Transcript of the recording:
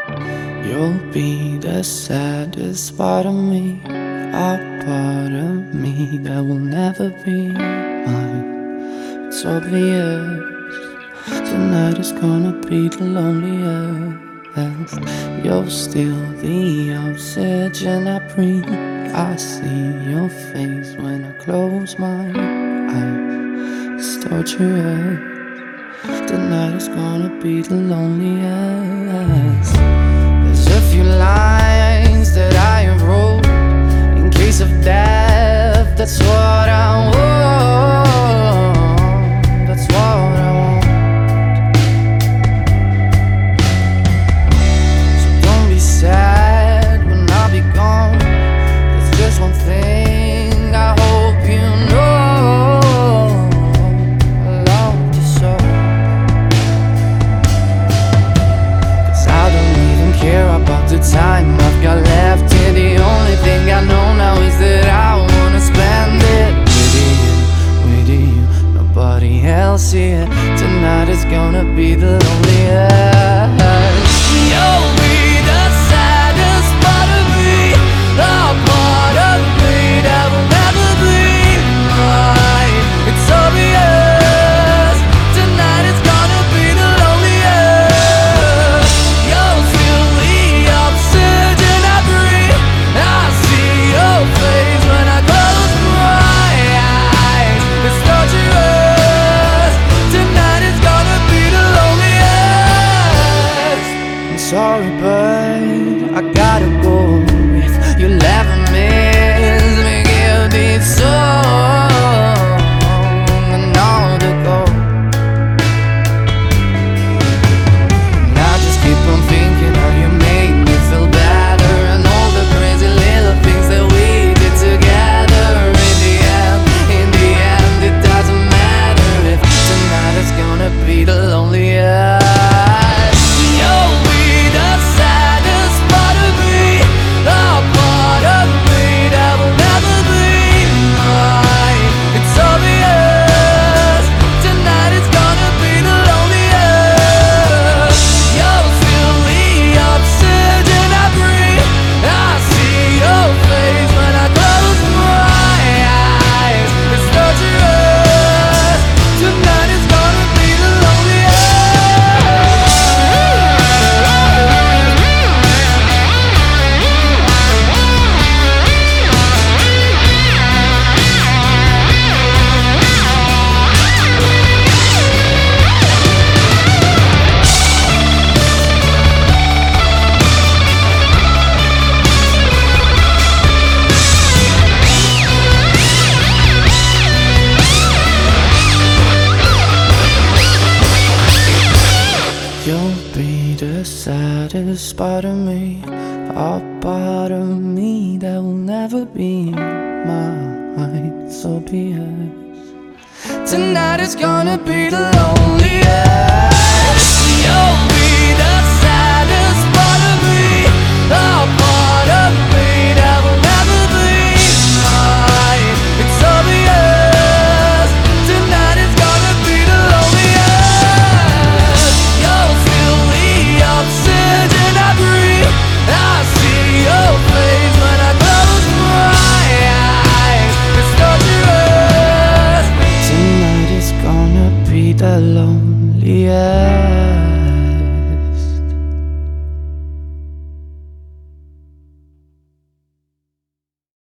You'll be the saddest part of me, a part of me that will never be mine. It's obvious tonight is gonna be the loneliest. You're still the oxygen I breathe. I see your face when I close my eyes. It's torturous. Tonight is gonna be the loneliest. There's a few lines that I have wrote in case of death. That's what I want. That's what I want. So don't be sad when I'll be gone. There's just one thing I hope you know. I love you so. Care about the time I've got left here. The only thing I know now is that I wanna spend it with you, nobody else here. Tonight is gonna be the loneliest. You'll be the saddest part of me, a part of me that will never be mine. It's obvious, tonight is gonna be the loneliest. You'll feel the oxygen I breathe. I see your face when I close my eyes. It's torturous, tonight is gonna be the loneliest. I'm sorry, but I gotta go. If you'll ever miss me, give this song another go. And I just keep on thinking how you made me feel better, and all the crazy little things that we did together. In the end, it doesn't matter if tonight is gonna be the loneliest. You'll be the saddest part of me, a part of me that will never be mine. It's obvious, tonight is gonna be the loneliest. You'll feel the oxygen I breathe. I see your face when I close my eyes. It's torturous, tonight is gonna be the You'll be the saddest part of me, a part of me that will never be mine. So be it. Tonight is gonna be the loneliest.